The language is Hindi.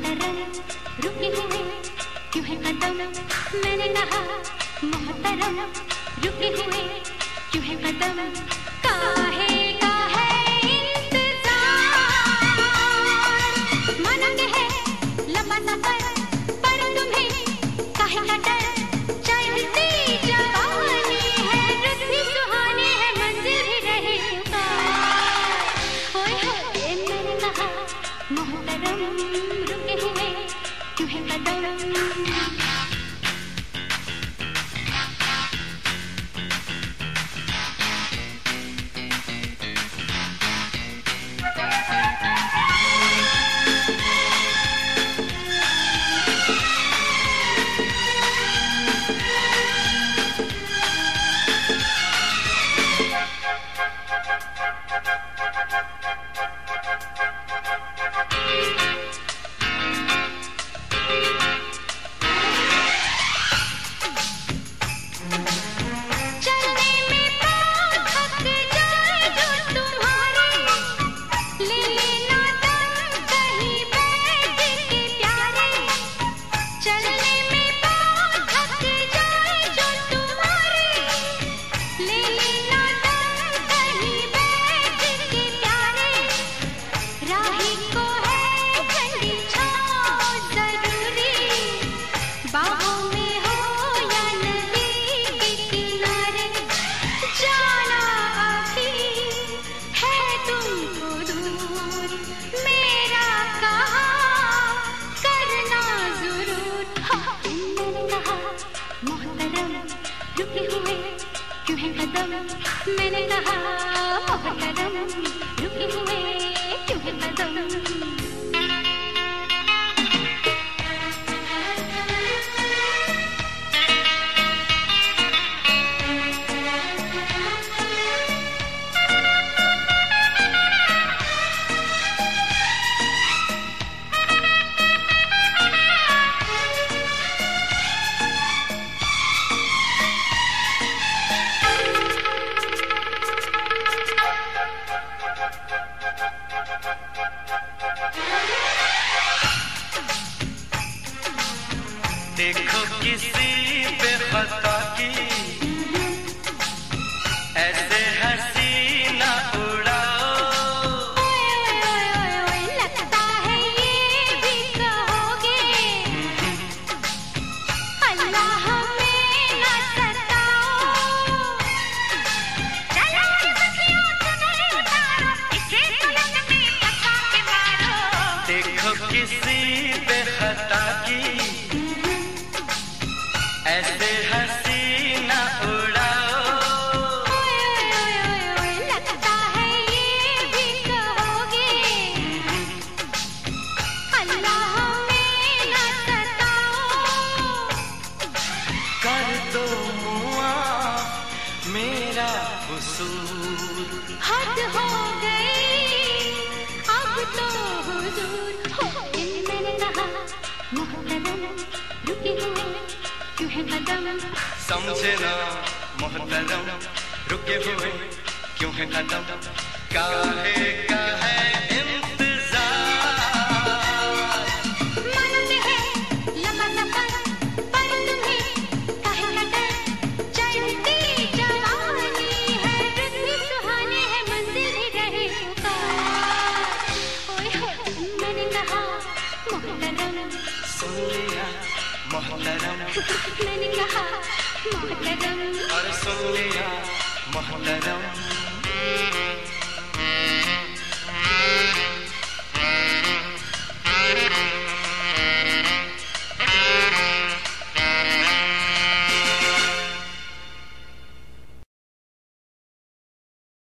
मोहतरम रुके हुए क्यों है कदम, मैंने कहा मोहतरम रुके हुए क्यों है कदम, काहे का है इंतजार, माना के है लंबा सफर पर तुम्हें काहे का डर, चलती जवानी है रुत भी सुहानी है मंजिल भी रहे पुकार, ओए होए मैंने कहा मोहतरम रुके हुए क्यों है कदम। मैंने कहा मोहतरम रुके हुए क्यों है कदम। देखो किसी पे खता की ऐसे हंसी ना उड़ाओ, लगता है ये भी कहोगे अल्लाह हमें ना सताओ, चलो मखियों तुम्हें उतारो इसे तुलंग में पका के मारो। देखो किसी पे खता की ऐसे हंसी ना उड़ाओ, लगता है ये भी कहोगे अल्लाह हमें ना सताओ, कर दो मुआफ मेरा कसूर, हद हो गई अब तो हुजूर हो। मैंने कहा मोहतरम रुके हुए क्यों है कदम, समझे ना मोहतरम रुके हुए क्यों है कदम, काहे का है इंतजार, मानते हैं लंबा सफर पर तुम्हें काहे का डर, चलती जवानी है रुत भी सुहानी है मंजिल भी रहे पुकार, ओए होए मैंने कहा मोहतरम सुन लिया मोहतरम, मैंने कहा मोहतरम और सुन लिया मोहतरम।